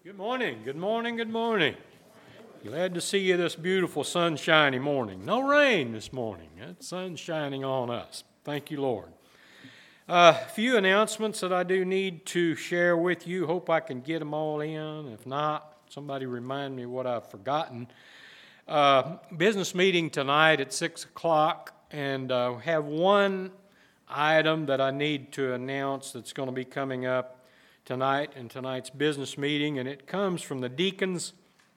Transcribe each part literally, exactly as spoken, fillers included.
Good morning, good morning, good morning. Glad to see you this beautiful sunshiny morning. No rain this morning. It's sun shining on us. Thank you, Lord. A uh, few announcements that I do need to share with you. Hope I can get them all in. If not, somebody remind me what I've forgotten. Uh, business meeting tonight at six o'clock, and uh, have one item that I need to announce that's going to be coming up tonight in tonight's business meeting, and it comes from the deacons.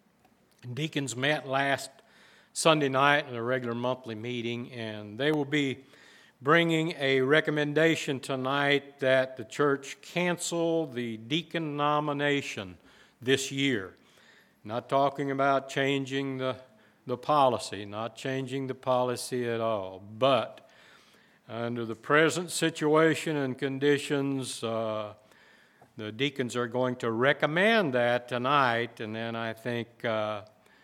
Deacons met last Sunday night in a regular monthly meeting, and they will be bringing a recommendation tonight that the church cancel the deacon nomination this year. Not talking about changing the, the policy, not changing the policy at all, but under the present situation and conditions, uh, the deacons are going to recommend that tonight, and then I think uh,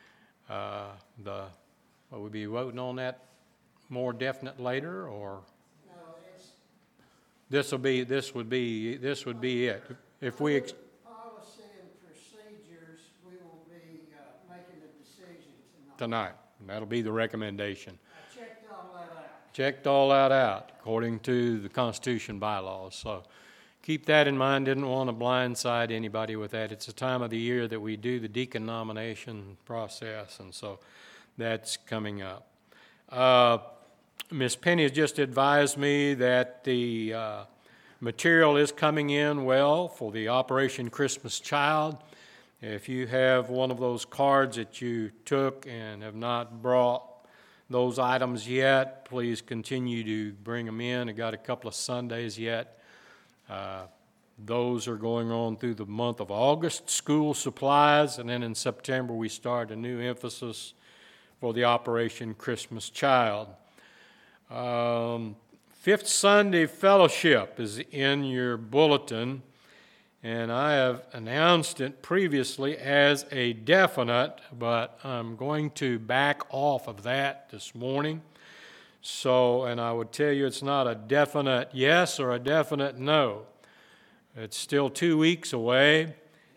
uh, the will we be voting on that more definite later, or No, it's this will be this would be this would be it if we. Ex- policy and procedures. We will be uh, making a decision tonight. tonight, and that'll be the recommendation. I checked all that out. Checked all that out according to the Constitution bylaws. So keep that in mind. Didn't want to blindside anybody with that. It's a time of the year that we do the deacon nomination process, and so that's coming up. Uh, Miss Penny has just advised me that the uh, material is coming in well for the Operation Christmas Child. If you have one of those cards that you took and have not brought those items yet, please continue to bring them in. I got a couple of Sundays yet. Uh, those are going on through the month of August, school supplies, and then in September we start a new emphasis for the Operation Christmas Child. Um, Fifth Sunday Fellowship is in your bulletin, and I have announced it previously as a definite, but I'm going to back off of that this morning. So, and I would tell you it's not a definite yes or a definite no. It's still two weeks away.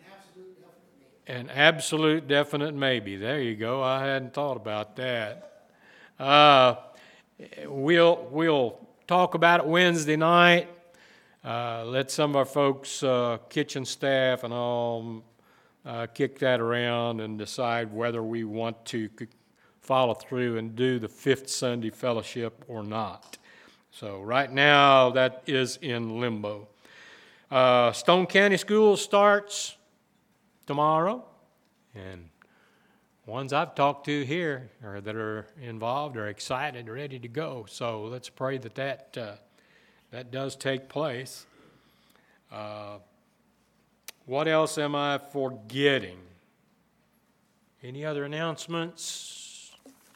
An absolute definite maybe. There you go. I hadn't thought about that. Uh, we'll we'll talk about it Wednesday night. Uh, let some of our folks, uh, kitchen staff and all, uh, kick that around and decide whether we want to follow through and do the Fifth Sunday Fellowship or not. So right now that is in limbo. Uh, Stone County School starts tomorrow, and ones I've talked to here or that are involved are excited, ready to go. So let's pray that that, uh, that does take place. Uh, what else am I forgetting? Any other announcements?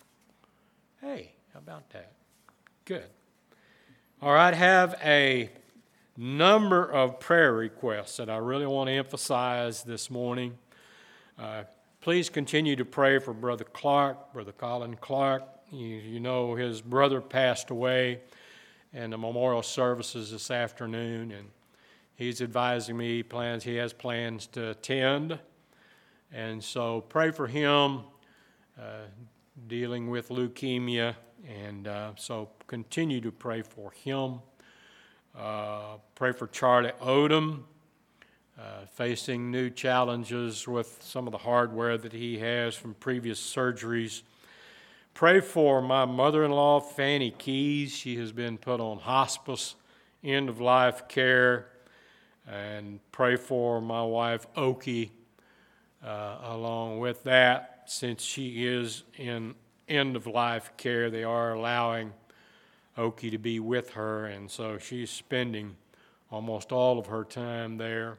Hey, how about that? Good. All right, have a number of prayer requests that I really want to emphasize this morning. Uh, please continue to pray for Brother Clark, Brother Colin Clark. You, you know his brother passed away, and the memorial services this afternoon, and he's advising me he plans he has plans to attend, and so pray for him. Uh, dealing with leukemia, and uh, so continue to pray for him. Uh, pray for Charlie Odom, uh, facing new challenges with some of the hardware that he has from previous surgeries. Pray for my mother-in-law, Fanny Keys. She has been put on hospice, end-of-life care. And pray for my wife, Okie, uh, along with that. Since she is in end-of-life care, they are allowing Okie to be with her, and so she's spending almost all of her time there.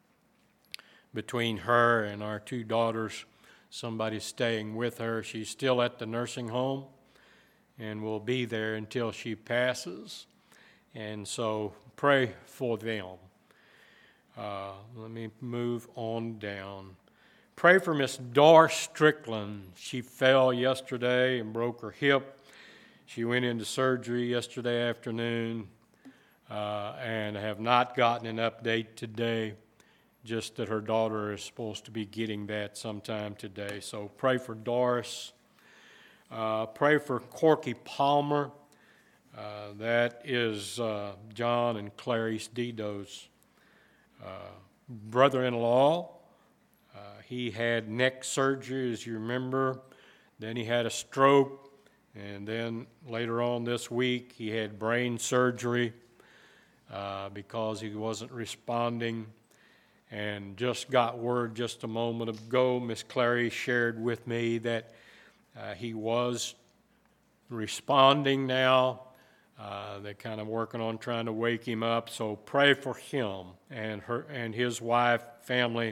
Between her and our two daughters, somebody's staying with her. She's still at the nursing home and will be there until she passes, and so pray for them. Uh, let me move on down. Pray for Miss Doris Strickland. She fell yesterday and broke her hip. She went into surgery yesterday afternoon uh, and have not gotten an update today. just that her daughter is supposed to be getting that sometime today. So pray for Doris. Uh, pray for Corky Palmer. Uh, that is uh, John and Clarice Dido's uh, brother-in-law. Uh, he had neck surgery, as you remember. Then he had a stroke. And then later on this week, he had brain surgery uh, because he wasn't responding. And just got word just a moment ago, Miss Clary shared with me that uh, he was responding now. Uh, they're kind of working on trying to wake him up. So pray for him and her and his wife, family.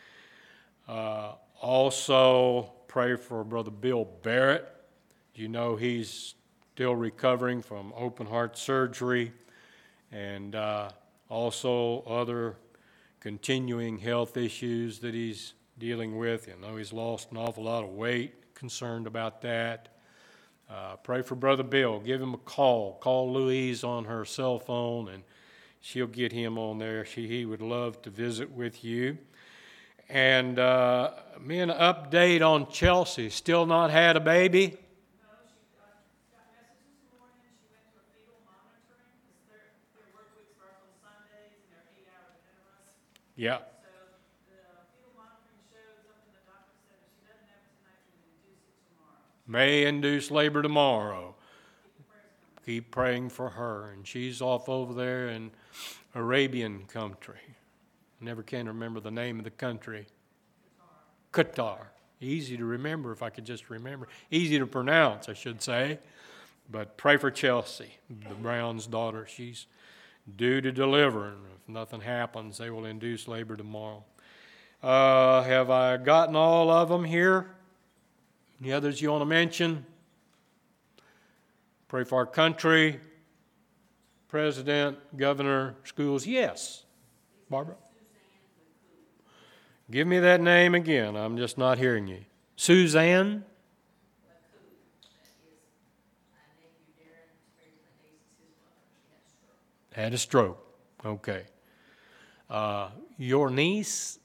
Uh, also pray for Brother Bill Barrett. You know he's still recovering from open heart surgery, and uh, also other continuing health issues that he's dealing with. You know he's lost an awful lot of weight, concerned about that. Uh, pray for Brother Bill. Give him a call. Call Louise on her cell phone, and she'll get him on there. She, he would love to visit with you. And uh, me an update on Chelsea. Still not had a baby? No, she uh, got messages this morning. She went to a fetal monitoring because their, their work weeks start on Sundays and they're eight hours ahead of us. Yeah. So the fetal monitoring shows something the doctor said if she doesn't have it tonight, she will induce it tomorrow. May induce labor tomorrow. Keep praying for her. And she's off over there in Arabian country. I never can remember the name of the country. Qatar. Qatar. Easy to remember if I could just remember. Easy to pronounce, I should say. But pray for Chelsea, the Brown's daughter. She's due to deliver. And if nothing happens, they will induce labor tomorrow. Uh, have I gotten all of them here? Any others you want to mention? Pray for our country, president, governor, schools. Yes. Barbara? Give me that name again. I'm just not hearing you. Suzanne? Had a stroke. Okay. Uh, your niece?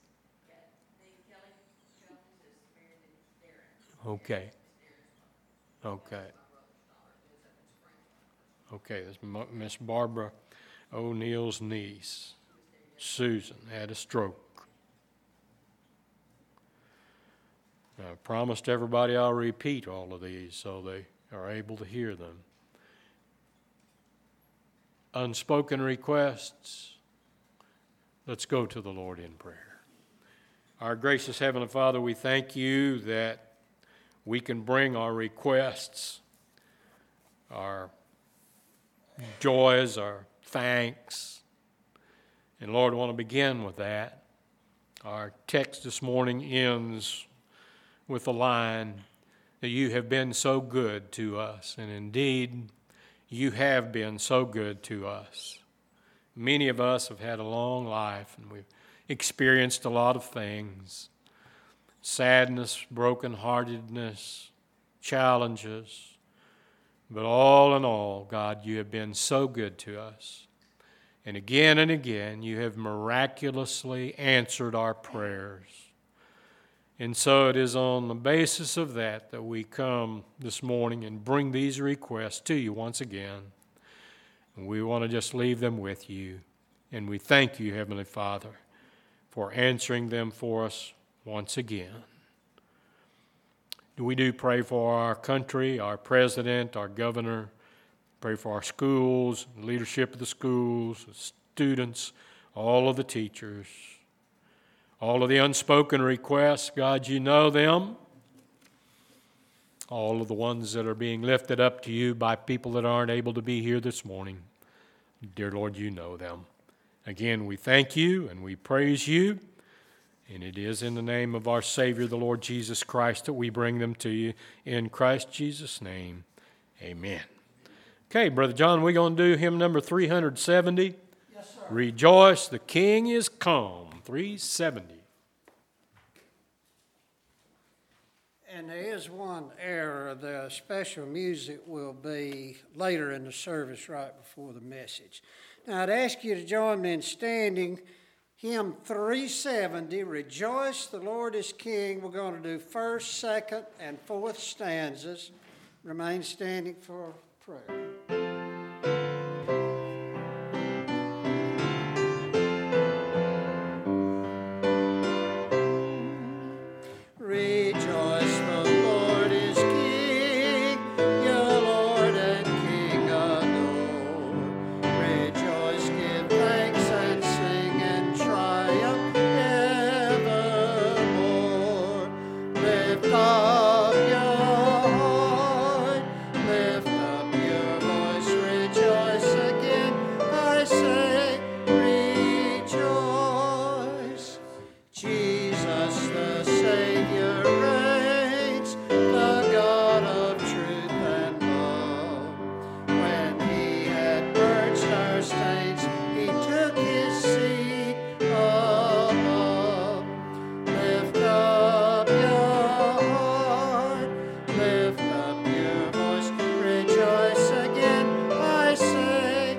Okay. Okay. Okay, that's Miss Barbara O'Neill's niece. Susan had a stroke. I promised everybody I'll repeat all of these so they are able to hear them. Unspoken requests. Let's go to the Lord in prayer. Our gracious Heavenly Father, we thank you that we can bring our requests, our joys, our thanks. And Lord, I want to begin with that. Our text this morning ends with the line that you have been so good to us. And indeed, you have been so good to us. Many of us have had a long life and we've experienced a lot of things. Sadness, brokenheartedness, challenges. But all in all, God, you have been so good to us. And again and again, you have miraculously answered our prayers. And so it is on the basis of that that we come this morning and bring these requests to you once again. And we want to just leave them with you. And we thank you, Heavenly Father, for answering them for us once again. We do pray for our country, our president, our governor. Pray for our schools, leadership of the schools, the students, all of the teachers. All of the unspoken requests, God, you know them. All of the ones that are being lifted up to you by people that aren't able to be here this morning. Dear Lord, you know them. Again, we thank you and we praise you. And it is in the name of our Savior, the Lord Jesus Christ, that we bring them to you. In Christ Jesus' name, amen. Okay, Brother John, we're going to do hymn number three seventy. Yes, sir. Rejoice, the King is come. three seventy. And there is one error. The special music will be later in the service right before the message. Now, I'd ask you to join me in standing Hymn three seventy, Rejoice, the Lord is King. We're going to do first, second, and fourth stanzas. Remain standing for prayer. Rejoice, the Lord is King, your Lord and King adore. Rejoice, give thanks and sing and triumph evermore. Lift up your heart, lift up your voice, rejoice again, I say, rejoice. Jesus the Savior reigns, the God of truth and love. When he had purged our stains, he took his seat above. Lift up your heart, lift up your voice, rejoice again, I say,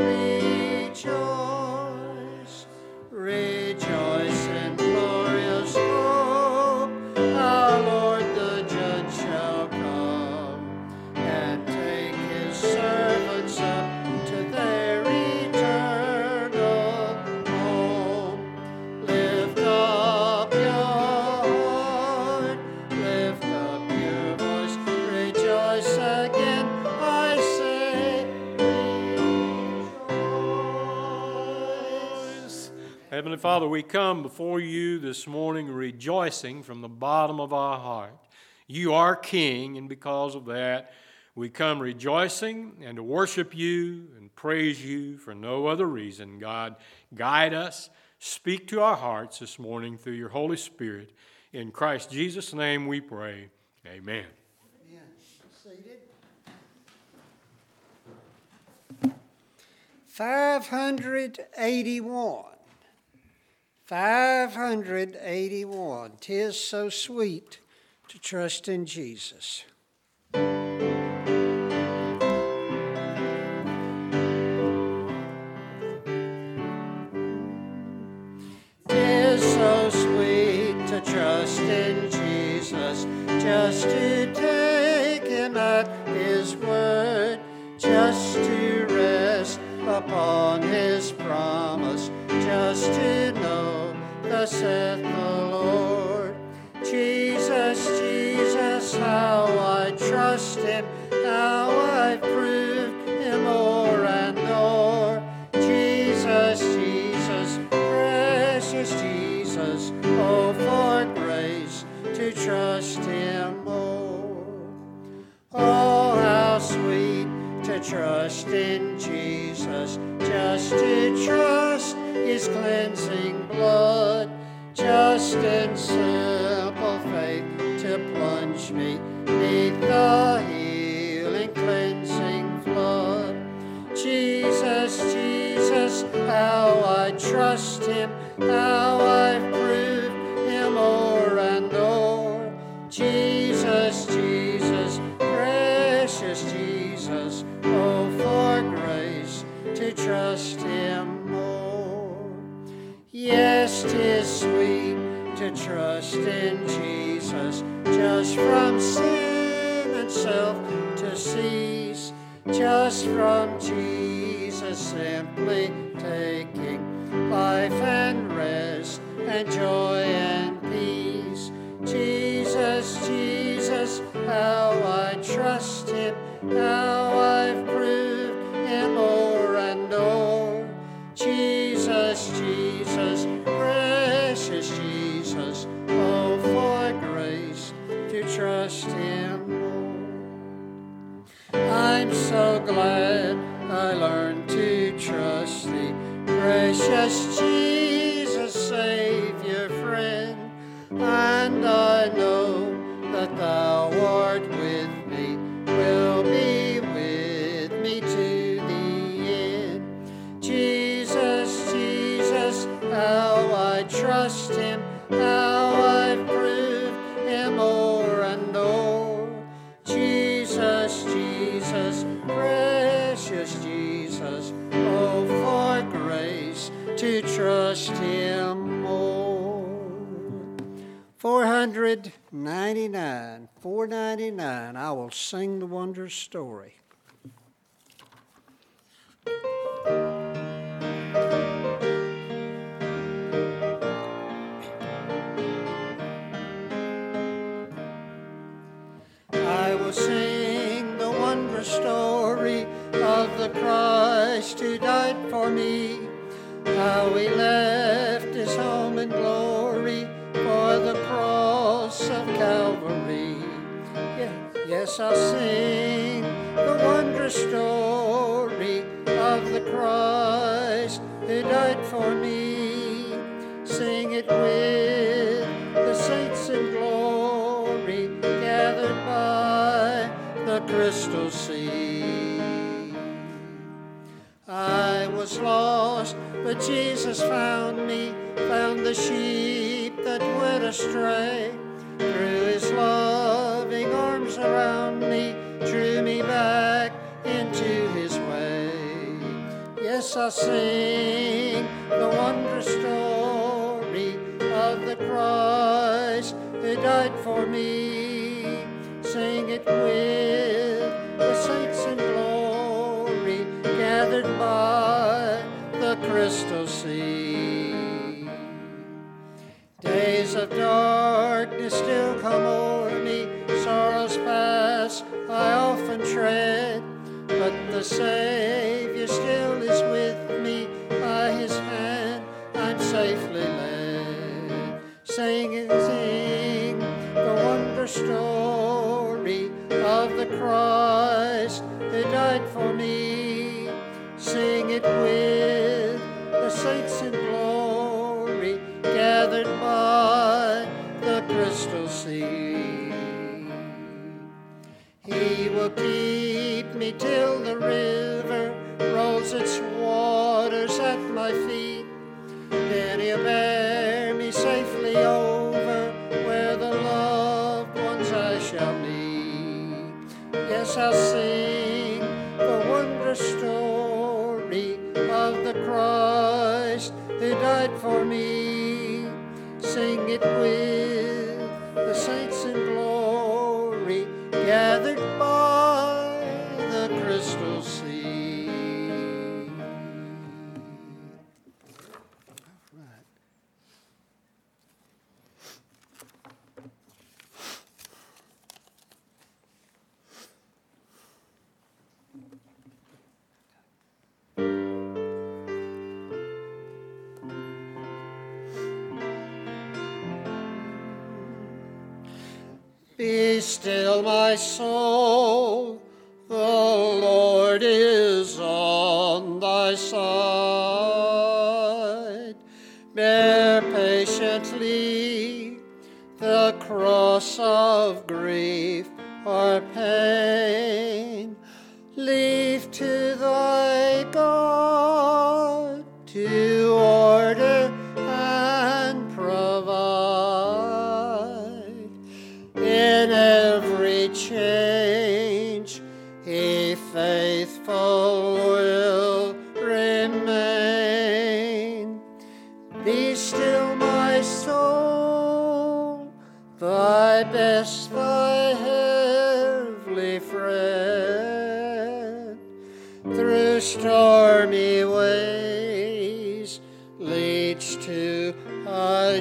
rejoice. Rejoice in glorious hope, our Lord the Judge shall come, and take his servants up to their eternal home. Lift up your heart, lift up your voice, rejoice again, I say, rejoice. Heavenly Father, we come before you this morning rejoicing from the bottom of our heart. You are King, and because of that, we come rejoicing and to worship you and praise you for no other reason. God, guide us, speak to our hearts this morning through your Holy Spirit. In Christ Jesus' name we pray. Amen. Amen. Seated. five hundred eighty-one. five hundred eighty-one. 'Tis so sweet to trust in Jesus. Tis so sweet to trust in Jesus, just to take him at his word, just to rest upon his promise, just to know, thus saith the Lord. Jesus, Jesus, how I trust him, how I've proved him o'er and o'er. Jesus, Jesus, precious Jesus, oh, for grace to trust him more. Oh, how sweet to trust in Jesus, just to trust his cleansing blood, just in simple faith to plunge me neath the healing cleansing flood. Jesus, Jesus, how I trust him, how I've proved him o'er and o'er. Jesus, Jesus, precious Jesus, oh, for grace to trust him more. Yes, 'tis sweet to trust in Jesus, just from sin and self to cease, just from Jesus simply taking life and rest and joy and peace. Jesus, Jesus, how I trust him, how I've proved him o'er and o'er. Jesus, Jesus, precious Jesus, oh, for grace to trust him more. I'm so glad I learned to trust thee, precious Jesus, Savior, friend, and I know that thou art with me, will be with me to the end. Jesus, Jesus, how I trust him, how I've proved him o'er and o'er. Jesus, Jesus, precious Jesus, oh, for grace to trust him four ninety-nine, four ninety-nine, I will sing the wondrous story. I will sing the wondrous story of the Christ who died for me, how he left his home in glory for the cross of Calvary. Yes, yes, I'll sing the wondrous story of the Christ who died for me. Sing it with the saints in glory, gathered by the crystal sea. I was lost, but Jesus found me, found the sheep that went astray. Threw his loving arms around me, drew me back into his way. Yes, I'll sing the wondrous story of the Christ who died for me. Sing it with the saints in glory, gathered by the crystal sea. Days of darkness still come o'er me, sorrows past I often tread, but the Savior still is with me, by his hand I'm safely led. Sing and sing the wondrous story of the Christ who died for me. Sing it with the saints in glory, gathered by the crystal sea. He will keep me till the river rolls its waters at my feet. Then he'll bear me safely over where the loved ones I shall meet. Yes, I'll sing the wondrous story of the Christ who died for me. Sing it with the saints in glory, gathered by the crystal sea. All right. Be still, my soul, the Lord is on thy side. Bear patiently the cross of grief or pain. Leave to thy God to order and provide. In every change he faithful will remain. Be still, my soul, thy best, thy heavenly friend. Through stormy ways leads to a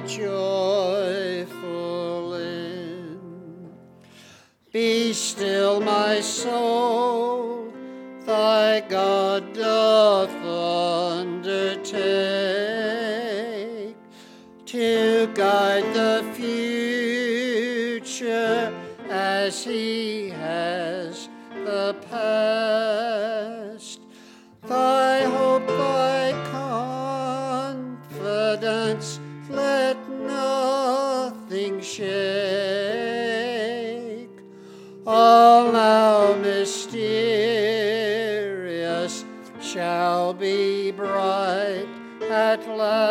joyful end. Be still, my soul, thy God doth undertake to guide the future as he has the past. Thy hope, thy confidence, let nothing shake. All now mysterious shall be bright at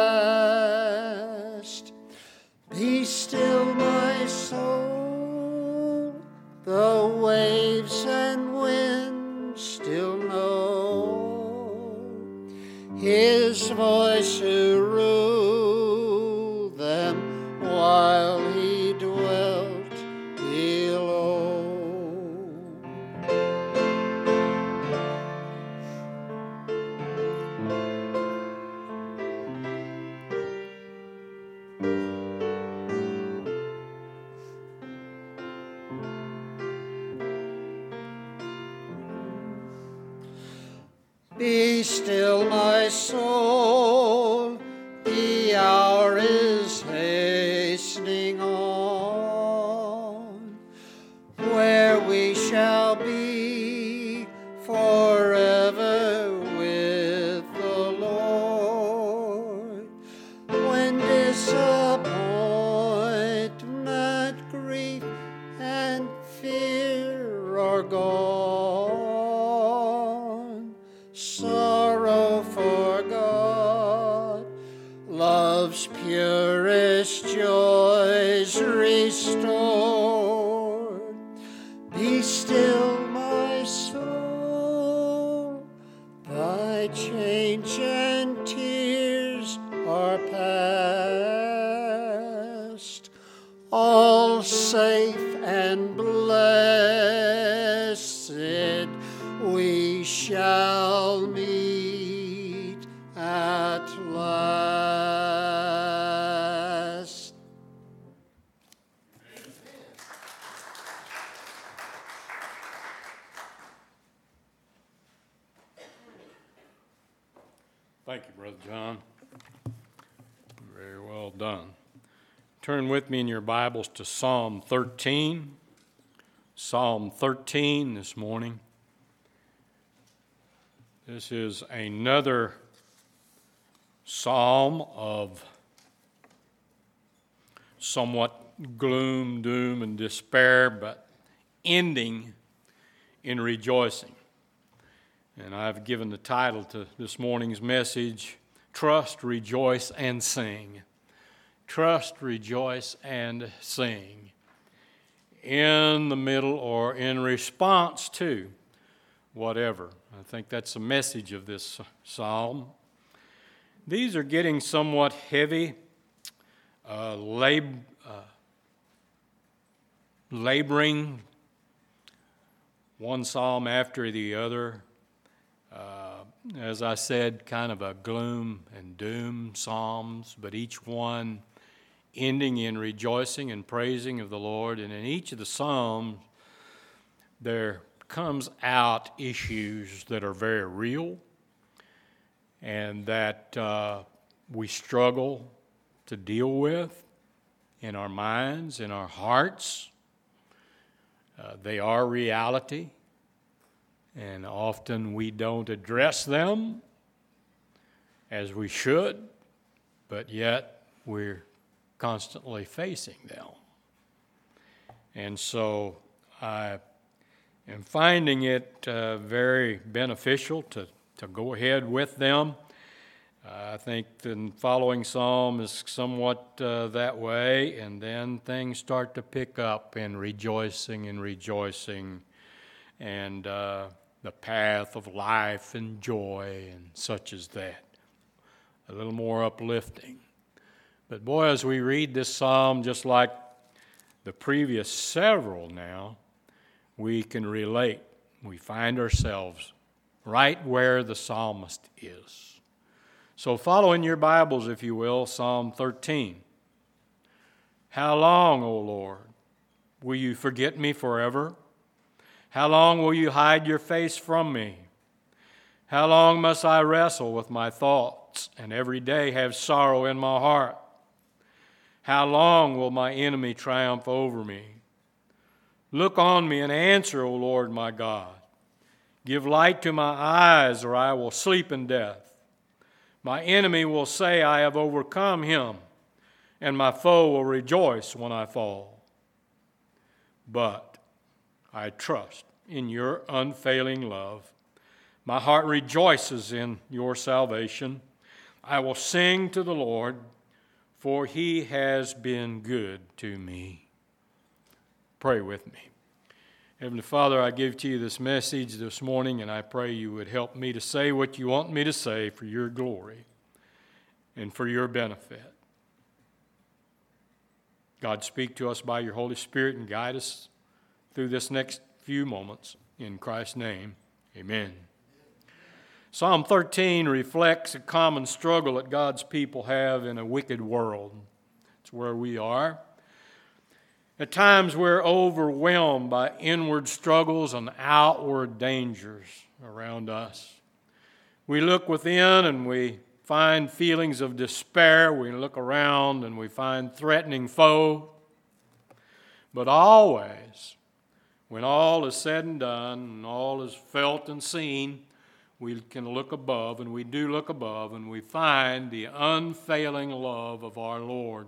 last. Be still, my soul, the waves and winds still know his voice who ruled them while he Be still, my soul, the hour is hastening on, where we shall be forever with the Lord. When disappointment, grief, and fear are gone, sorrow forgot, love's purest joys restored. Be still, my soul, thy change and tears are past, all safe and blessed we shall meet at last. Thank you, Brother John. Very well done. Turn with me in your Bibles to Psalm thirteen. Psalm thirteen this morning. This is another psalm of somewhat gloom, doom, and despair, but ending in rejoicing. And I've given the title to this morning's message, Trust, Rejoice, and Sing. Trust, rejoice, and sing. In the middle or in response to whatever. I think that's the message of this psalm. These are getting somewhat heavy, uh, lab, uh, laboring, one psalm after the other. Uh, as I said, kind of a gloom and doom psalms, but each one ending in rejoicing and praising of the Lord. And in each of the psalms, there comes out issues that are very real and that uh, we struggle to deal with in our minds, in our hearts. Uh, they are reality, and often we don't address them as we should, but yet we're constantly facing them. And so I am finding it uh, very beneficial to, to go ahead with them. Uh, I think the following psalm is somewhat uh, that way, and then things start to pick up in rejoicing and rejoicing and uh, the path of life and joy and such as that. A little more uplifting. But boy, as we read this psalm, just like the previous several now, we can relate. We find ourselves right where the psalmist is. So follow in your Bibles, if you will, Psalm thirteen. How long, O Lord, will you forget me forever? How long will you hide your face from me? How long must I wrestle with my thoughts and every day have sorrow in my heart? How long will my enemy triumph over me? Look on me and answer, O Lord my God. Give light to my eyes, or I will sleep in death. My enemy will say, I have overcome him, and my foe will rejoice when I fall. But I trust in your unfailing love. My heart rejoices in your salvation. I will sing to the Lord, for he has been good to me. Pray with me. Heavenly Father, I give to you this message this morning, and I pray you would help me to say what you want me to say for your glory and for your benefit. God, speak to us by your Holy Spirit and guide us through this next few moments. In Christ's name, amen. Psalm thirteen reflects a common struggle that God's people have in a wicked world. It's where we are. At times we're overwhelmed by inward struggles and outward dangers around us. We look within and we find feelings of despair. We look around and we find threatening foe. But always, when all is said and done and all is felt and seen, we can look above, and we do look above, and we find the unfailing love of our Lord.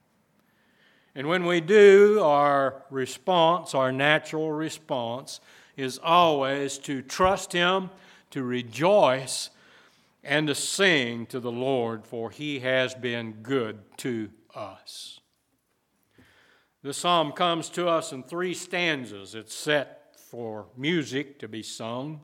And when we do, our response, our natural response, is always to trust Him, to rejoice, and to sing to the Lord, for He has been good to us. This psalm comes to us in three stanzas. It's set for music to be sung.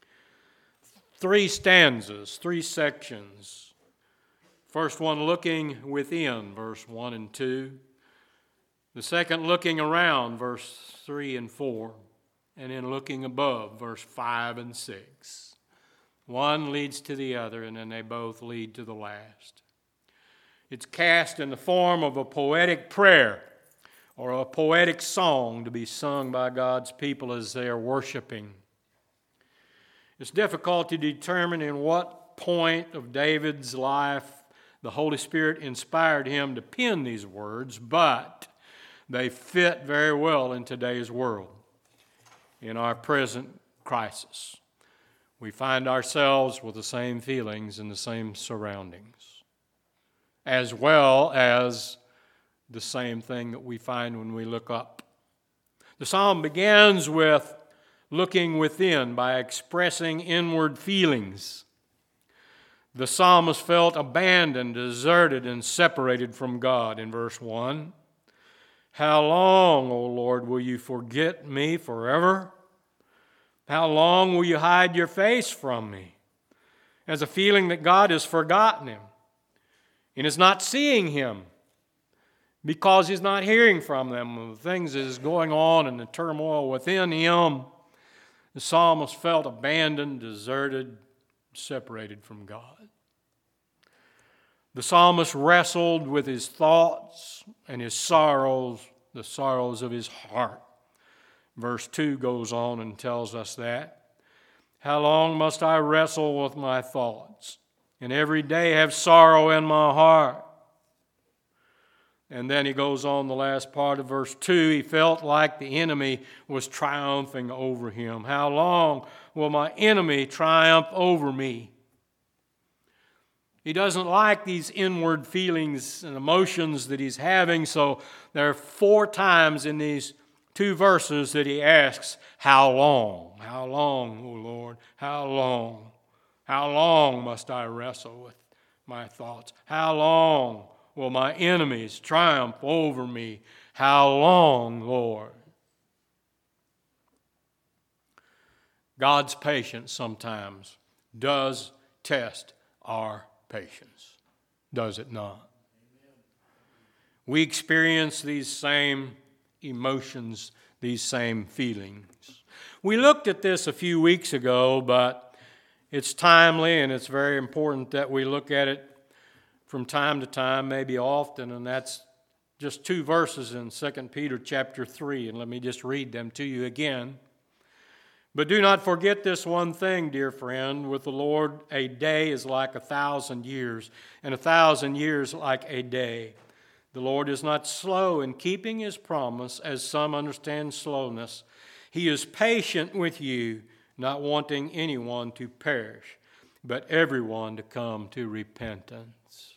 Three stanzas, three sections. First one, looking within, verse one and two. The second, looking around, verse three and four. And then looking above, verse five and six. One leads to the other, and then they both lead to the last. It's cast in the form of a poetic prayer or a poetic song to be sung by God's people as they are worshiping. It's difficult to determine in what point of David's life the Holy Spirit inspired him to pen these words, but they fit very well in today's world, in our present crisis. We find ourselves with the same feelings and the same surroundings, as well as the same thing that we find when we look up. The psalm begins with looking within by expressing inward feelings. The psalmist felt abandoned, deserted, and separated from God in verse one. How long, O Lord, will you forget me forever? How long will you hide your face from me? As a feeling that God has forgotten him and is not seeing him because he's not hearing from them. The things that is going on and the turmoil within him, the psalmist felt abandoned, deserted, separated from God. The psalmist wrestled with his thoughts and his sorrows, the sorrows of his heart. Verse two goes on and tells us that. How long must I wrestle with my thoughts, and every day have sorrow in my heart? And then he goes on the last part of verse two. He felt like the enemy was triumphing over him. How long will my enemy triumph over me? He doesn't like these inward feelings and emotions that he's having, so there are four times in these two verses that he asks, how long? How long, O Lord? How long? How long must I wrestle with my thoughts? How long will my enemies triumph over me? How long, Lord? God's patience sometimes does test our patience, does it not? We experience these same emotions, these same feelings. We looked at this a few weeks ago, but it's timely and it's very important that we look at it from time to time, maybe often, and that's just two verses in Second Peter chapter three, and let me just read them to you again. But do not forget this one thing, dear friend, with the Lord a day is like a thousand years, and a thousand years like a day. The Lord is not slow in keeping his promise, as some understand slowness. He is patient with you, not wanting anyone to perish, but everyone to come to repentance.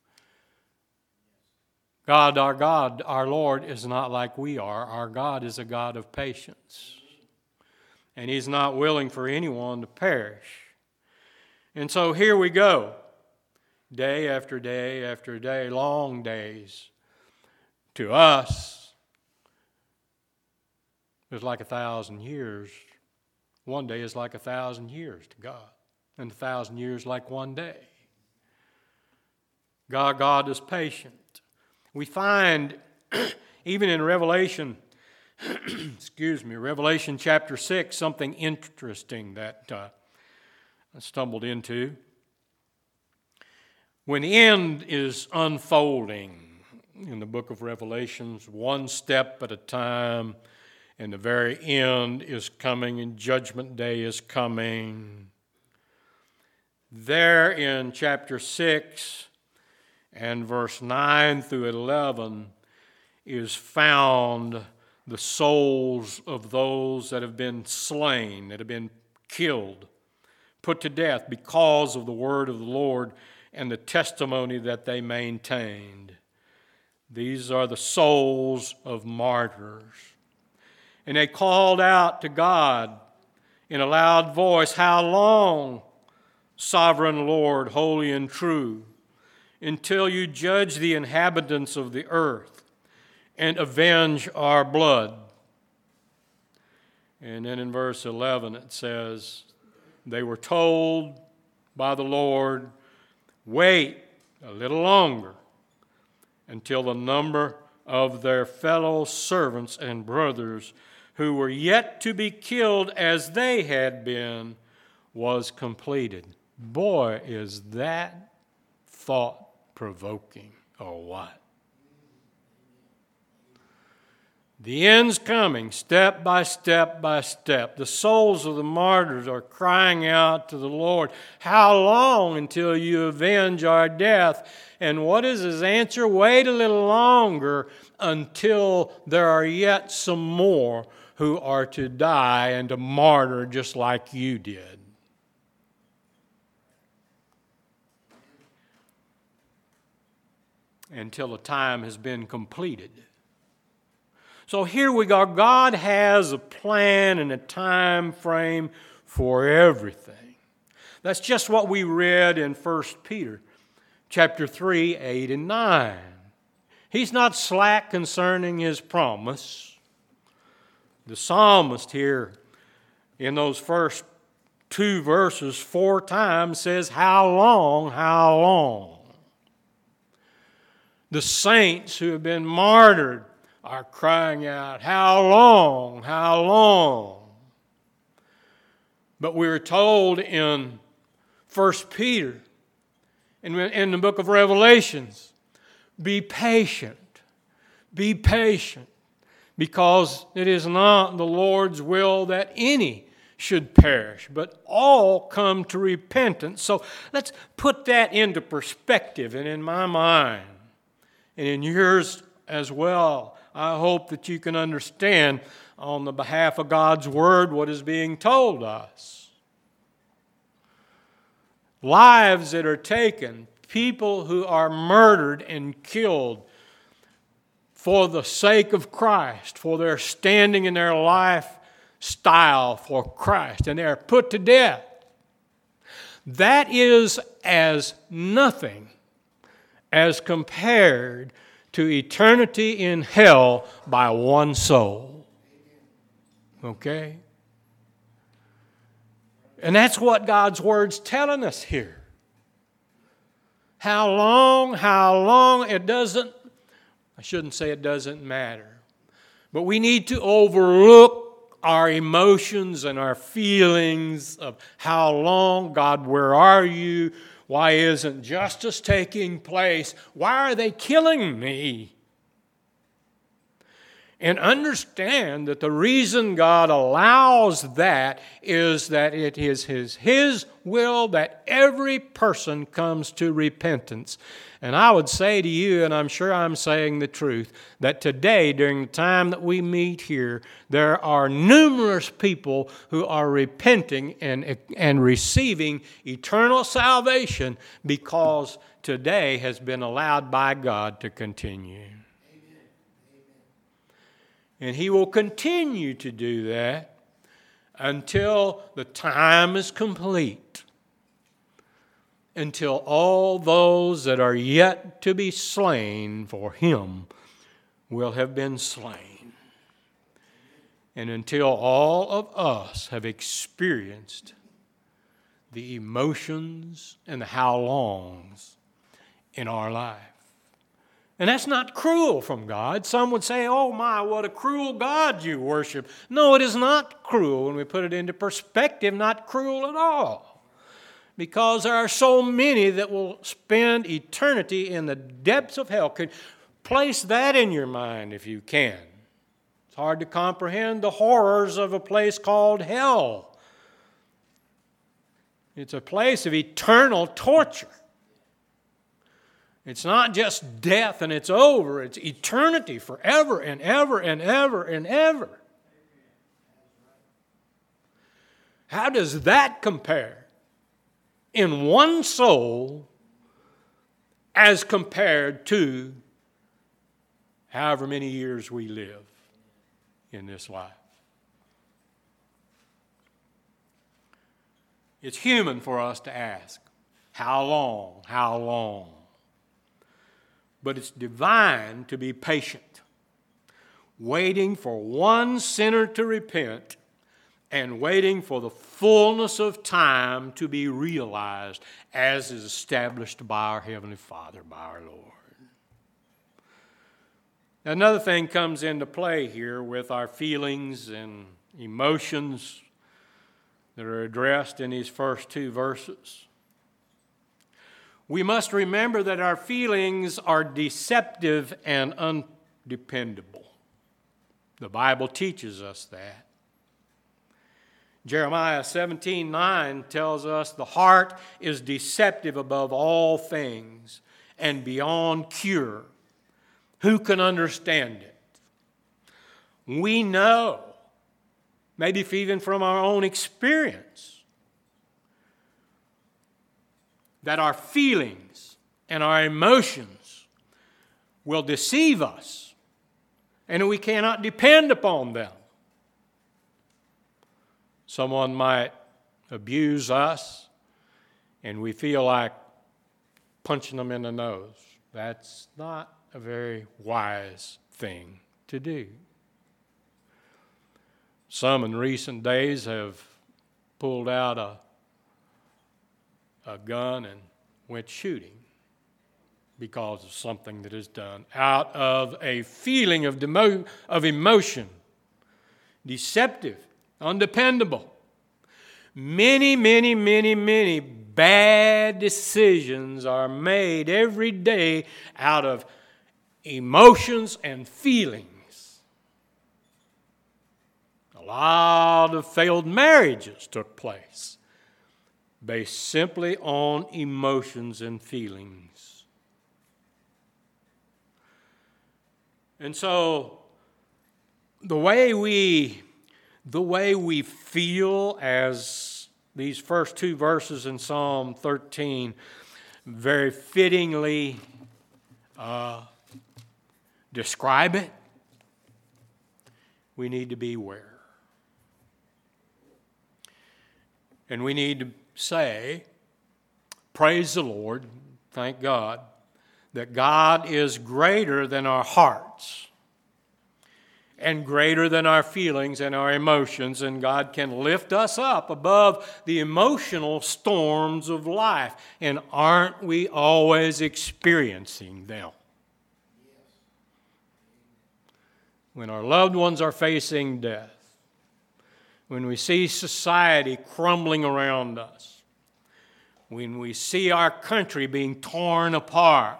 God, our God, our Lord, is not like we are. Our God is a God of patience. And he's not willing for anyone to perish. And so here we go. Day after day after day, long days. To us, it's like a thousand years. One day is like a thousand years to God. And a thousand years like one day. God, God is patient. We find, even in Revelation, excuse me, Revelation chapter six, something interesting that uh, I stumbled into. When the end is unfolding in the book of Revelations, one step at a time, and the very end is coming, and judgment day is coming. There in chapter six and verse nine through eleven is found the souls of those that have been slain, that have been killed, put to death because of the word of the Lord and the testimony that they maintained. These are the souls of martyrs. And they called out to God in a loud voice, "How long, sovereign Lord, holy and true, until you judge the inhabitants of the earth and avenge our blood?" And then in verse eleven it says, they were told by the Lord, "Wait a little longer until the number of their fellow servants and brothers who were yet to be killed as they had been was completed." Boy, is that thought-provoking or what? The end's coming, step by step by step. The souls of the martyrs are crying out to the Lord, "How long until you avenge our death?" And what is his answer? Wait a little longer until there are yet some more who are to die and to martyr just like you did. Until the time has been completed. So here we go. God has a plan and a time frame for everything. That's just what we read in First Peter chapter three, eight, and nine. He's not slack concerning his promise. The psalmist here in those first two verses four times says, "How long, how long?" The saints who have been martyred are crying out, "How long, how long?" But we're told in First Peter, in, in the book of Revelations, be patient, be patient, because it is not the Lord's will that any should perish, but all come to repentance. So let's put that into perspective, and in my mind, and in yours as well, I hope that you can understand on the behalf of God's Word what is being told us. Lives that are taken, people who are murdered and killed for the sake of Christ, for their standing in their lifestyle for Christ, and they are put to death. That is as nothing as compared to eternity in hell by one soul. Okay? And that's what God's Word's telling us here. How long, how long, it doesn't, I shouldn't say it doesn't matter. But we need to overlook our emotions and our feelings of how long, God, where are you? Why isn't justice taking place? Why are they killing me? And understand that the reason God allows that is that it is His, His will that every person comes to repentance. And I would say to you, and I'm sure I'm saying the truth, that today, during the time that we meet here, there are numerous people who are repenting and, and receiving eternal salvation because today has been allowed by God to continue. And He will continue to do that until the time is complete. Until all those that are yet to be slain for Him will have been slain. And until all of us have experienced the emotions and the how longs in our life. And that's not cruel from God. Some would say, "Oh my, what a cruel God you worship." No, it is not cruel. When we put it into perspective, not cruel at all. Because there are so many that will spend eternity in the depths of hell. Could place that in your mind if you can. It's hard to comprehend the horrors of a place called hell. It's a place of eternal torture. It's not just death and it's over. It's eternity forever and ever and ever and ever. How does that compare in one soul as compared to however many years we live in this life? It's human for us to ask, how long, how long? But it's divine to be patient, waiting for one sinner to repent and waiting for the fullness of time to be realized as is established by our Heavenly Father, by our Lord. Another thing comes into play here with our feelings and emotions that are addressed in these first two verses. We must remember that our feelings are deceptive and undependable. The Bible teaches us that. Jeremiah seventeen nine tells us the heart is deceptive above all things and beyond cure. Who can understand it? We know, maybe even from our own experience, that our feelings and our emotions will deceive us and we cannot depend upon them. Someone might abuse us and we feel like punching them in the nose. That's not a very wise thing to do. Some in recent days have pulled out a, a gun and went shooting because of something that is done out of a feeling of, demo, of emotion, deceptive, undependable. Many, many, many, many bad decisions are made every day out of emotions and feelings. A lot of failed marriages took place based simply on emotions and feelings. And so the way we the way we feel, as these first two verses in Psalm thirteen very fittingly uh, describe it, we need to be aware. And we need to say, praise the Lord, thank God, that God is greater than our hearts and greater than our feelings and our emotions, and God can lift us up above the emotional storms of life. And aren't we always experiencing them? When our loved ones are facing death, when we see society crumbling around us, when we see our country being torn apart,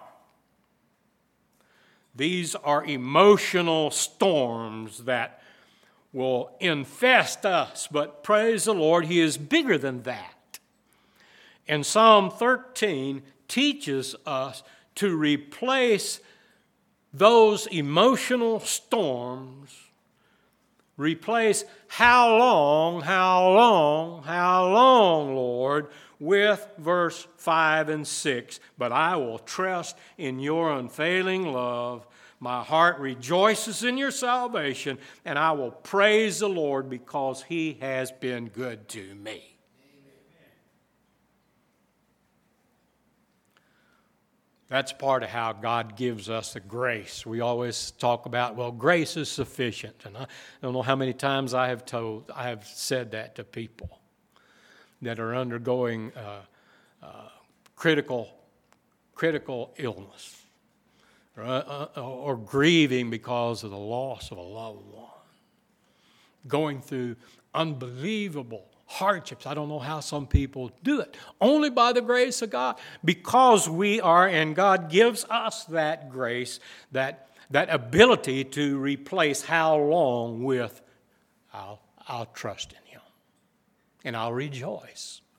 these are emotional storms that will infest us, but praise the Lord, He is bigger than that. And Psalm thirteen teaches us to replace those emotional storms, replace how long, how long, how long, Lord, with verse five and six. But I will trust in your unfailing love. My heart rejoices in your salvation, and I will praise the Lord because He has been good to me. That's part of how God gives us the grace. We always talk about, well, grace is sufficient. And I don't know how many times I have told, I have said that to people that are undergoing uh, uh, critical, critical illness or, uh, or grieving because of the loss of a loved one, going through unbelievable hardships. I don't know how some people do it. Only by the grace of God. Because we are, and God gives us that grace, that, that ability to replace how long with I'll, I'll trust in Him. And I'll rejoice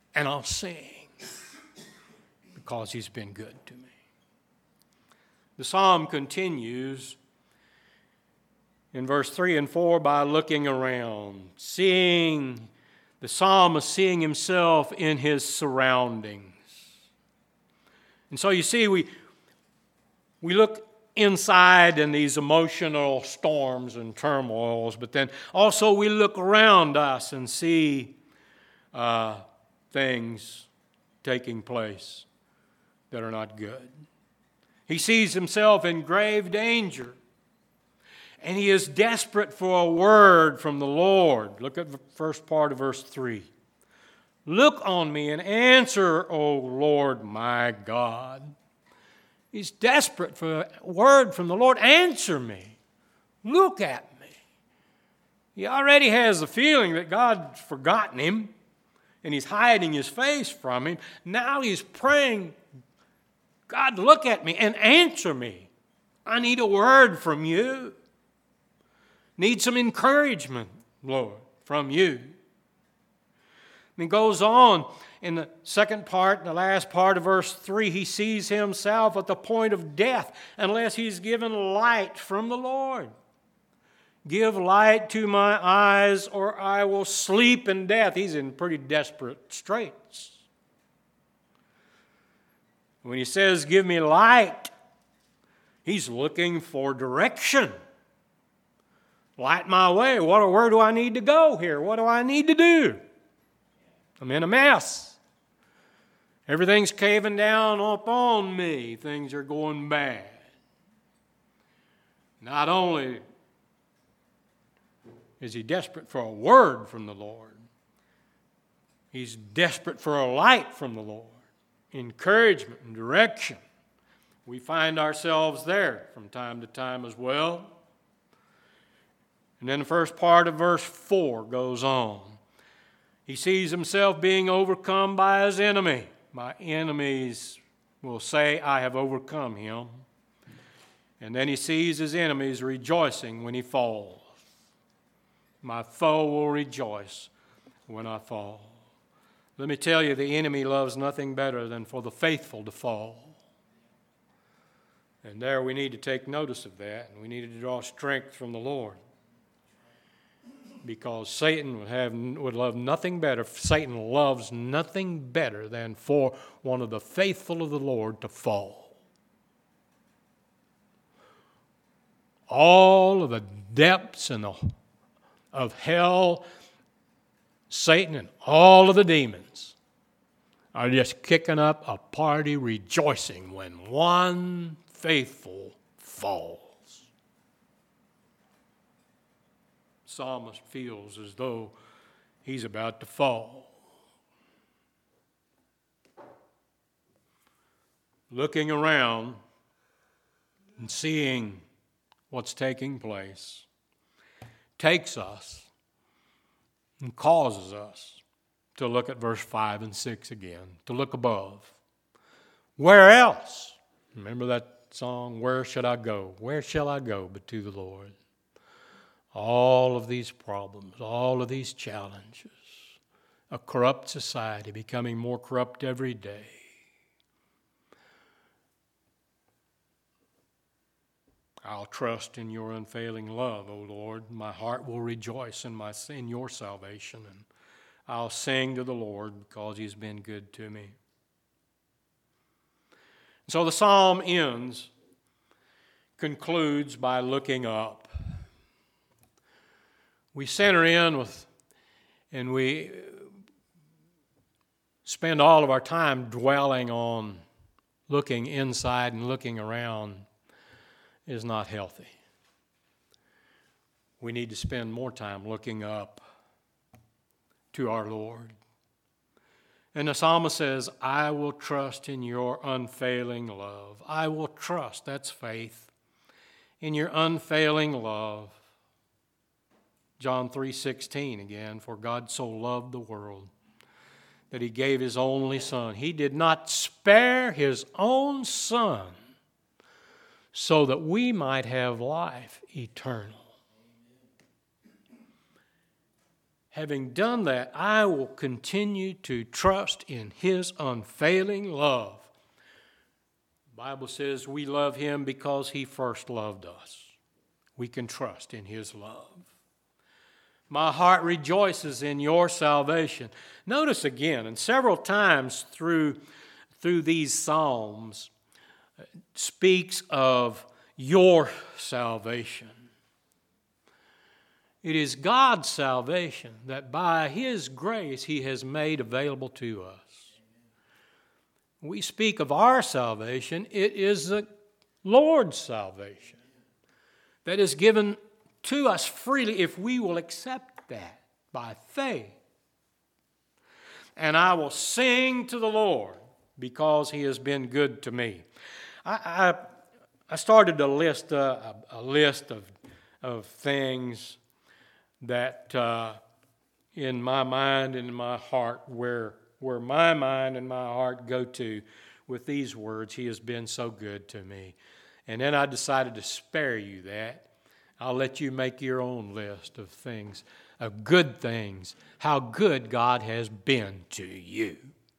and I'll sing because he's been good to me. The psalm continues in verse three and four by looking around, seeing the psalmist seeing himself in his surroundings. And so you see, we, we look inside in these emotional storms and turmoils, but then also we look around us and see uh, things taking place that are not good. He sees himself in grave danger, and he is desperate for a word from the Lord. Look at the first part of verse three. Look on me and answer, O Lord my God. He's desperate for a word from the Lord. Answer me. Look at me. He already has the feeling that God's forgotten him and he's hiding his face from him. Now he's praying, God, look at me and answer me. I need a word from you. Need some encouragement, Lord, from you. And he goes on in the second part, the last part of verse three, he sees himself at the point of death unless he's given light from the Lord. Give light to my eyes or I will sleep in death. He's in pretty desperate straits. When he says, give me light, he's looking for direction. Light my way. What, where do I need to go here? What do I need to do? I'm in a mess. Everything's caving down upon me. Things are going bad. Not only is he desperate for a word from the Lord, he's desperate for a light from the Lord, encouragement and direction. We find ourselves there from time to time as well. And then the first part of verse four goes on. He sees himself being overcome by his enemy. My enemies will say, I have overcome him. And then he sees his enemies rejoicing when he falls. My foe will rejoice when I fall. Let me tell you, the enemy loves nothing better than for the faithful to fall. And there we need to take notice of that, and we need to draw strength from the Lord. Because Satan would have would love nothing better. Satan loves nothing better than for one of the faithful of the Lord to fall. All of the depths and the, of hell, Satan and all of the demons are just kicking up a party, rejoicing when one faithful falls. Psalmist feels as though he's about to fall. Looking around and seeing what's taking place takes us and causes us to look at verse five and six again, to look above. Where else? Remember that song, Where Should I Go? Where shall I go but to the Lord? All of these problems, all of these challenges, a corrupt society becoming more corrupt every day. I'll trust in your unfailing love, O Lord. My heart will rejoice in, my, in your salvation, and I'll sing to the Lord because he's been good to me. So the psalm ends, concludes by looking up. We center in with, and we spend all of our time dwelling on looking inside and looking around is not healthy. We need to spend more time looking up to our Lord. And the psalmist says, I will trust in your unfailing love. I will trust, that's faith, in your unfailing love. John three sixteen again, for God so loved the world that he gave his only Son. He did not spare his own Son so that we might have life eternal. Having done that, I will continue to trust in His unfailing love. The Bible says we love Him because He first loved us. We can trust in His love. My heart rejoices in your salvation. Notice again, and several times through, through these Psalms, speaks of your salvation. It is God's salvation that by His grace He has made available to us. We speak of our salvation, it is the Lord's salvation that is given to us freely if we will accept that by faith. And I will sing to the Lord because He has been good to me. I, I, I started a list, uh, a, a list of, of things that uh, in my mind and in my heart, where, where my mind and my heart go to with these words, He has been so good to me. And then I decided to spare you that. I'll let you make your own list of things, of good things, how good God has been to you.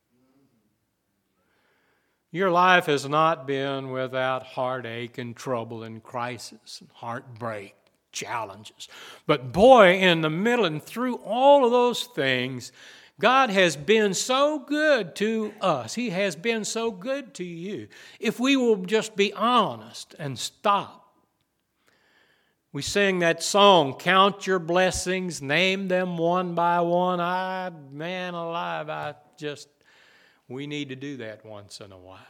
Your life has not been without heartache and trouble and crisis and heartbreak, challenges. But boy, in the middle and through all of those things, God has been so good to us. He has been so good to you. If we will just be honest and stop. We sing that song, count your blessings, name them one by one. I, man alive, I just, we need to do that once in a while.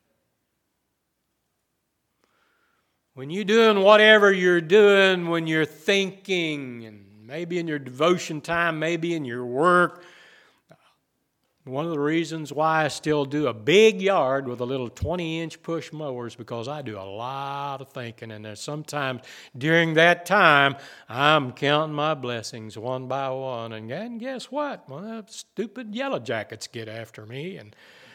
When you're doing whatever you're doing, when you're thinking, and maybe in your devotion time, maybe in your work, one of the reasons why I still do a big yard with a little twenty-inch push mower is because I do a lot of thinking, and there's sometimes during that time, I'm counting my blessings one by one, and, and guess what? Well, the stupid yellow jackets get after me, and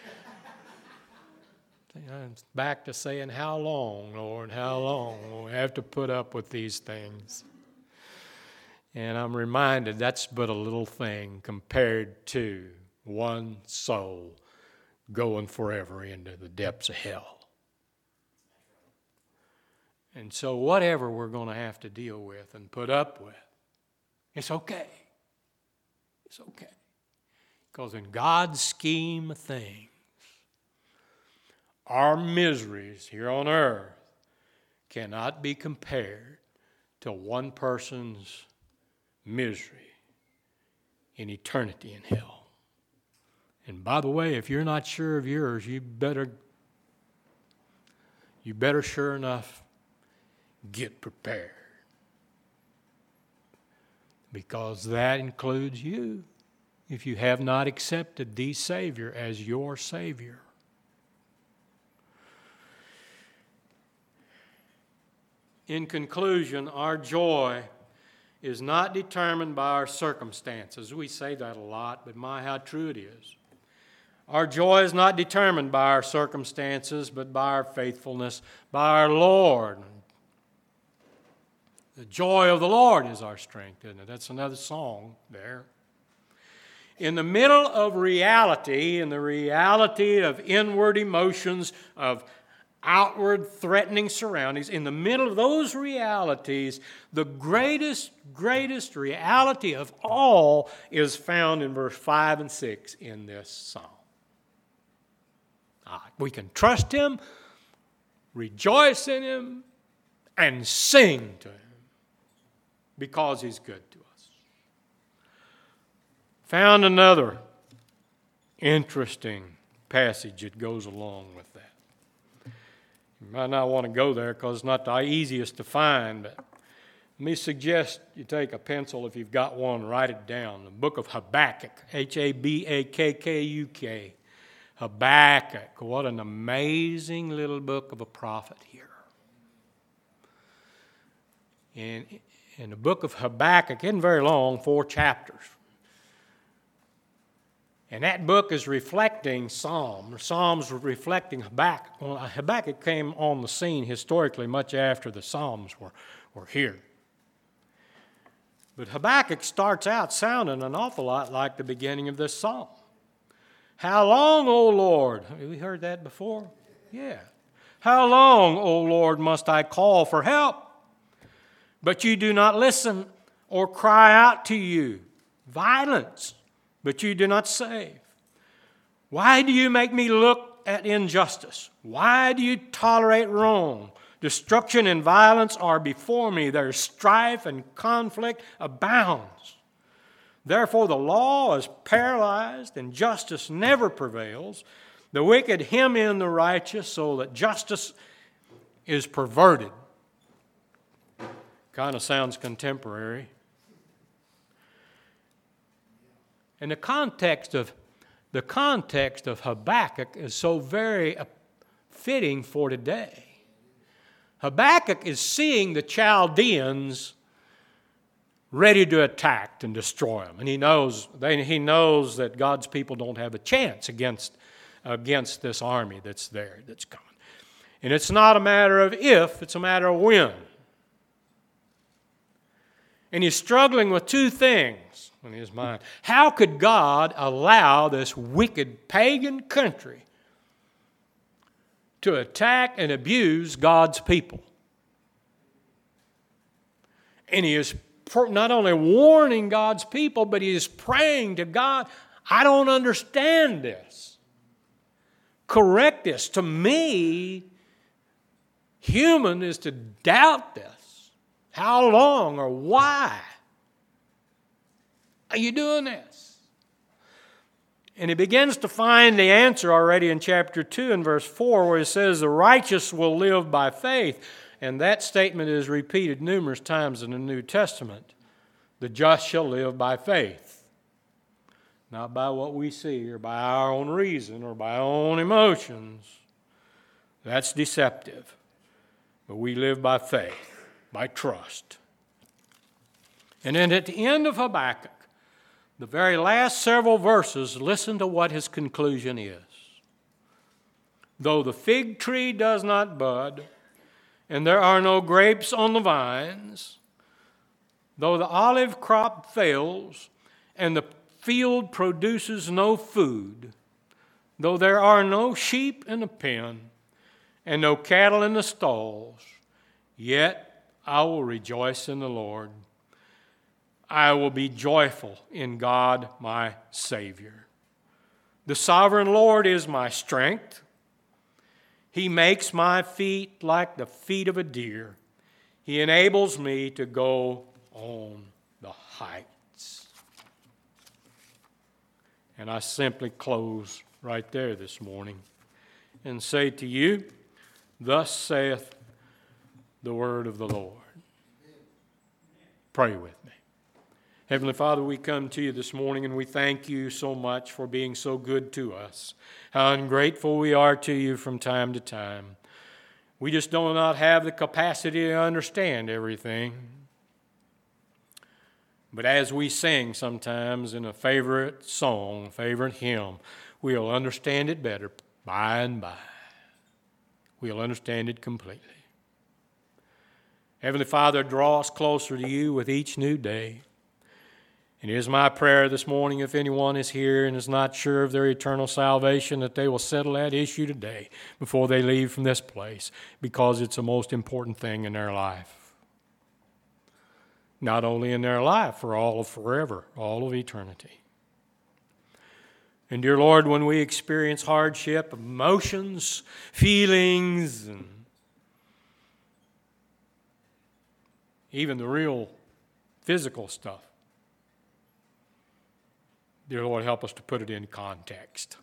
I'm back to saying, how long, Lord, how long will we have to put up with these things? And I'm reminded that's but a little thing compared to one soul going forever into the depths of hell. And so whatever we're going to have to deal with and put up with, it's okay. It's okay. Because in God's scheme of things, our miseries here on earth cannot be compared to one person's misery in eternity in hell. And by the way, if you're not sure of yours, you better, you better sure enough get prepared. Because that includes you if you have not accepted the Savior as your Savior. In conclusion, our joy is not determined by our circumstances. We say that a lot, but my, how true it is. Our joy is not determined by our circumstances, but by our faithfulness, by our Lord. The joy of the Lord is our strength, isn't it? That's another song there. In the middle of reality, in the reality of inward emotions, of outward threatening surroundings, in the middle of those realities, the greatest, greatest reality of all is found in verse five and six in this psalm. We can trust Him, rejoice in Him, and sing to Him because He's good to us. Found another interesting passage that goes along with that. You might not want to go there because it's not the easiest to find, but let me suggest you take a pencil, if you've got one, write it down. The book of Habakkuk, H A B A K K U K. Habakkuk, what an amazing little book of a prophet here. In, in the book of Habakkuk, isn't very long, four chapters. And that book is reflecting Psalms. Psalms are reflecting Habakkuk. Well, Habakkuk came on the scene historically much after the Psalms were, were here. But Habakkuk starts out sounding an awful lot like the beginning of this psalm. How long, O Lord? Have we heard that before? Yeah. How long, O Lord, must I call for help? But you do not listen or cry out to you. Violence, but you do not save. Why do you make me look at injustice? Why do you tolerate wrong? Destruction and violence are before me. There's strife and conflict abounds. Therefore the law is paralyzed and justice never prevails. The wicked hem in the righteous so that justice is perverted. Kind of sounds contemporary. And the context of the context of Habakkuk is so very fitting for today. Habakkuk is seeing the Chaldeans ready to attack and destroy them, and he knows they, he knows that God's people don't have a chance against against this army that's there, that's coming. And it's not a matter of if; it's a matter of when. And he's struggling with two things in his mind. How could God allow this wicked pagan country to attack and abuse God's people? And he is not only warning God's people, but he is praying to God, I don't understand this. Correct this. To me, human is to doubt this. How long or why are you doing this? And he begins to find the answer already in chapter two and verse four, where he says, the righteous will live by faith. And that statement is repeated numerous times in the New Testament. The just shall live by faith. Not by what we see or by our own reason or by our own emotions. That's deceptive. But we live by faith. By trust. And then at the end of Habakkuk, the very last several verses, listen to what his conclusion is. Though the fig tree does not bud, and there are no grapes on the vines, though the olive crop fails, and the field produces no food, though there are no sheep in the pen, and no cattle in the stalls, yet I will rejoice in the Lord. I will be joyful in God my Savior. The sovereign Lord is my strength. He makes my feet like the feet of a deer. He enables me to go on the heights. And I simply close right there this morning and say to you, thus saith the word of the Lord. Pray with me. Heavenly Father, we come to you this morning and we thank you so much for being so good to us. How ungrateful we are to you from time to time. We just do not have the capacity to understand everything. But as we sing sometimes in a favorite song, favorite hymn, we'll understand it better by and by. We'll understand it completely. Heavenly Father, draw us closer to you with each new day. And it is my prayer this morning, if anyone is here and is not sure of their eternal salvation, that they will settle that issue today before they leave from this place, because it's the most important thing in their life. Not only in their life, for all of forever, all of eternity. And dear Lord, when we experience hardship, emotions, feelings, and even the real physical stuff, dear Lord, help us to put it in context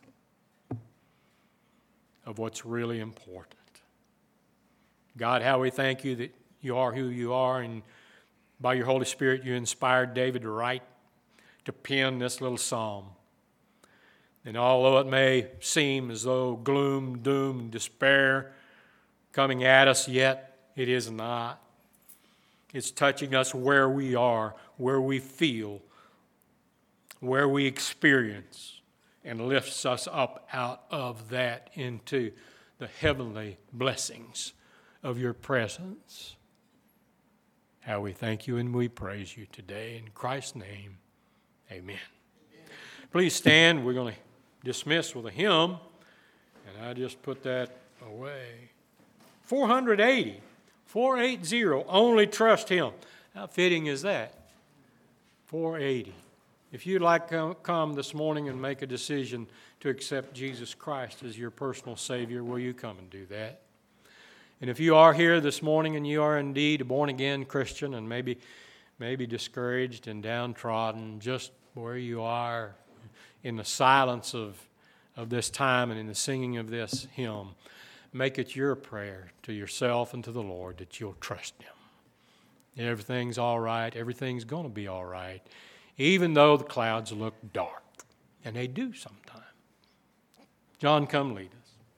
of what's really important. God, how we thank you that you are who you are, and by your Holy Spirit you inspired David to write, to pen this little psalm. And although it may seem as though gloom, doom, despair coming at us, yet it is not. It's touching us where we are, where we feel, where we experience, and lifts us up out of that into the heavenly blessings of your presence. how we thank you and we praise you today. In Christ's name, amen. Please stand. We're going to dismiss with a hymn, and I just put that away. four eighty, four eighty, only trust him. How fitting is that? four eighty. If you'd like to come this morning and make a decision to accept Jesus Christ as your personal Savior, will you come and do that? And if you are here this morning and you are indeed a born-again Christian and maybe, maybe discouraged and downtrodden just where you are in the silence of, of this time and in the singing of this hymn, make it your prayer to yourself and to the Lord that you'll trust Him. Everything's all right. Everything's going to be all right, even though the clouds look dark, and they do sometimes. John, come lead us.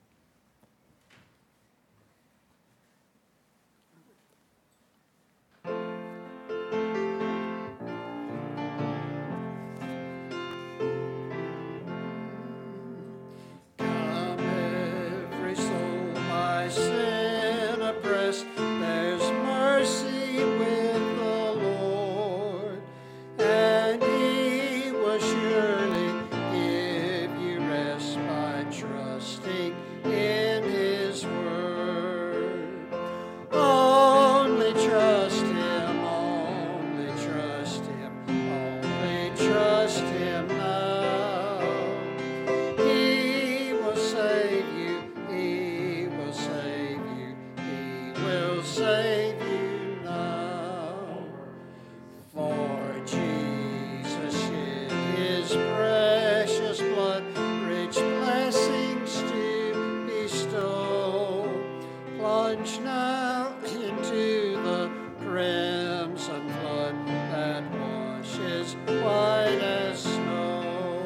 Come, every soul, my sin oppressed, there's mercy with the Lord, and He will surely give you rest by trusting in His word. Only trust Him, only trust Him, only trust Him now. He will save you, He will save you, He will save you now. For Jesus shed His precious blood, rich blessings to bestow. Plunge now into the crimson flood that washes white as snow.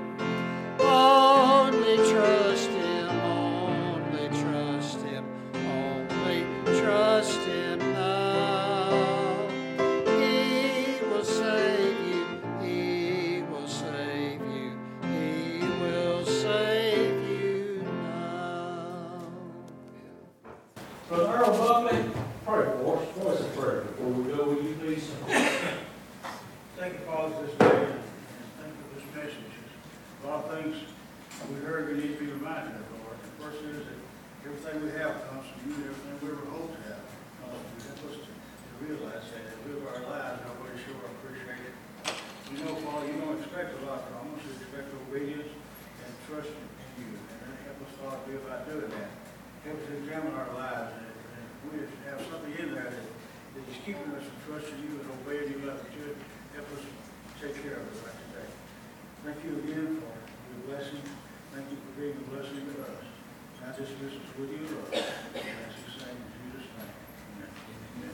Only trust Him, only trust Him, only trust Him now. He will save you, He will save you, He will save you now. Brother Earl Buckley, pray for us. Voice of prayer before we go. Will you please? Thank you, Father, for this day, and thank you for this message. A lot of things we heard we need to be reminded of, Lord. The first is that everything we have comes from you, and everything we ever hope to have comes from you. Help us to, to realize that and live our lives in a way to show our appreciation. We know, Father, you don't expect a lot from us. You expect obedience and trust in you. And help us, Father, to be about doing that. Help us to examine our lives, and, and we have something in there that, that is keeping us from trusting you and obeying you like we should. Help us take care of it right today. Thank you again for your blessing. Thank you for being a blessing to us. Now dismiss us with your love. In Jesus' name, in Jesus'